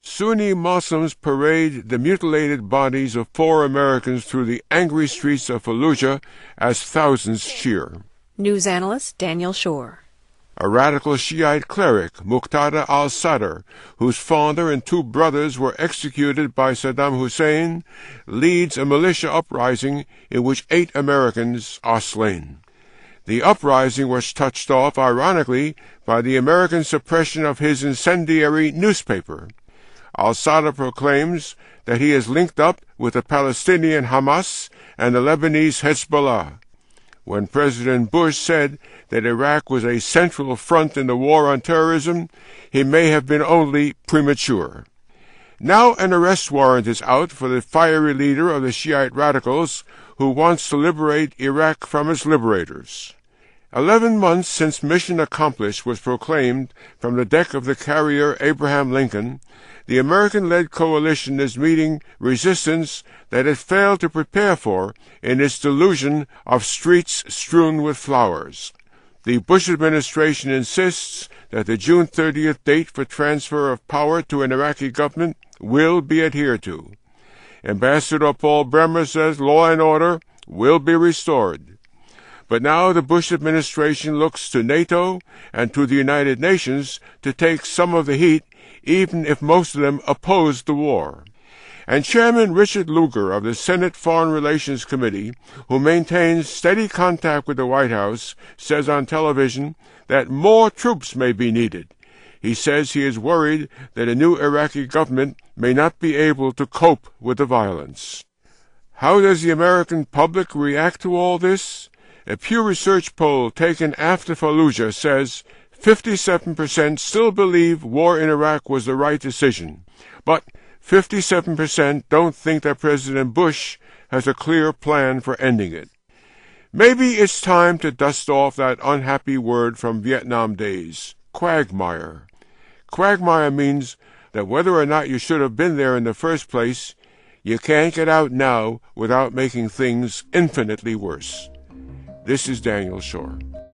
Sunni Muslims parade the mutilated bodies of 4 Americans through the angry streets of Fallujah as thousands cheer. News analyst Daniel Shore. A radical Shiite cleric, Muqtada al-Sadr, whose father and 2 brothers were executed by Saddam Hussein, leads a militia uprising in which 8 Americans are slain. The uprising was touched off, ironically, by the American suppression of his incendiary newspaper. Al-Sadr proclaims that he is linked up with the Palestinian Hamas and the Lebanese Hezbollah. When President Bush said that Iraq was a central front in the war on terrorism, he may have been only premature. Now an arrest warrant is out for the fiery leader of the Shiite radicals who wants to liberate Iraq from its liberators. 11 months since mission accomplished was proclaimed from the deck of the carrier Abraham Lincoln, the American-led coalition is meeting resistance that it failed to prepare for in its delusion of streets strewn with flowers. The Bush administration insists that the June 30th date for transfer of power to an Iraqi government will be adhered to. Ambassador Paul Bremer says law and order will be restored. But now the Bush administration looks to NATO and to the United Nations to take some of the heat, even if most of them oppose the war. And Chairman Richard Lugar of the Senate Foreign Relations Committee, who maintains steady contact with the White House, says on television that more troops may be needed. He says he is worried that a new Iraqi government may not be able to cope with the violence. How does the American public react to all this? A Pew Research poll taken after Fallujah says 57% still believe war in Iraq was the right decision, but 57% don't think that President Bush has a clear plan for ending it. Maybe it's time to dust off that unhappy word from Vietnam days, quagmire. Quagmire means that whether or not you should have been there in the first place, you can't get out now without making things infinitely worse. This is Daniel Shore.